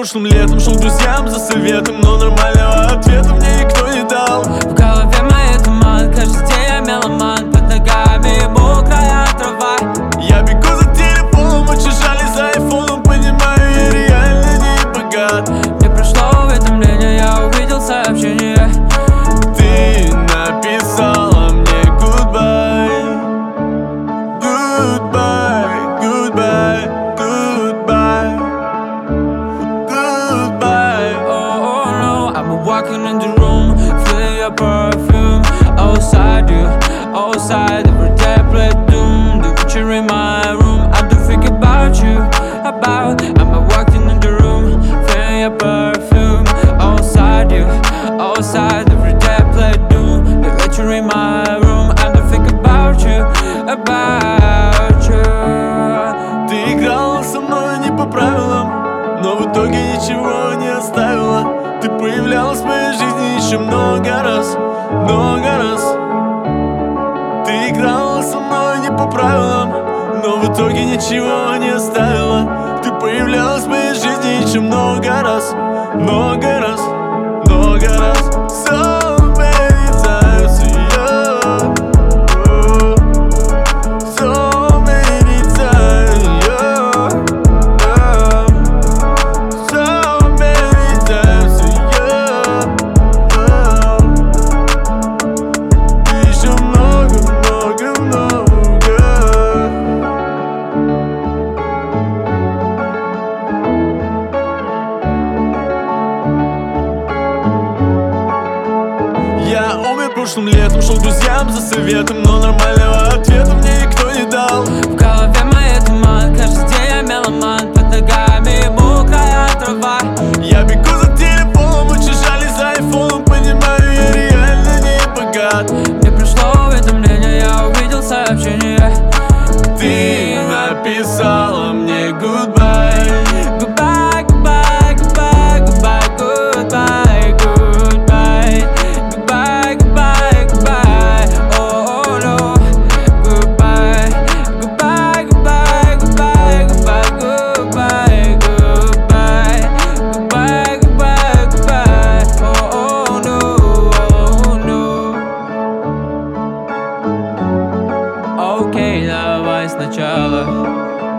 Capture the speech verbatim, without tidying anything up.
прошлым летом шел к друзьям за советом, но нормального ответа мне никто не дал. В голове моей туман, каждый день я меломан. Под ногами мокрая трава. Я бегу за телефоном, очень жаль за айфоном. Понимаю, я реально не богат. Мне пришло уведомление, я увидел сообщение. Ты написала мне goodbye, goodbye, goodbye, goodbye, goodbye. Oh, oh no, I'm walking in the room, feeling your perfume. Outside you, outside every day I play doom. The picture in my room, I do think about you, about. I'm walking in the room, feeling your perfume. Outside you, outside every day I play doom. The picture in my room, I do think about you, about you. Ты играла со мной не по правилам, но в итоге ничего не оставила. Ты появлялась в моей жизни еще много раз, много раз. Ты играла со мной не по правилам, но в итоге ничего не оставила. Ты появлялась в моей жизни еще много раз, много раз, много раз. So many times, yeah. Oh, so many times, yeah. Oh, so many times, yeah. Oh, еще много, много, много. Я умер прошлым летом, шел к друзьям за советом, но нормального ответа мне никто не дал. В голове моей туман, каждый день я меломан. Под ногами мокрая трава. Я бегу за телефоном, очень жаль за айфоном. Понимаю, я реально не богат. Мне пришло уведомление, я увидел сообщение. Ты написала мне goodbye, Goodbye, goodbye, goodbye, goodbye, goodbye, goodbye, goodbye, goodbye, goodbye. Oh, oh no. Goodbye, goodbye, goodbye, goodbye, goodbye, goodbye, goodbye, goodbye, goodbye, goodbye. Oh, oh no, oh no. Окей, давай сначала.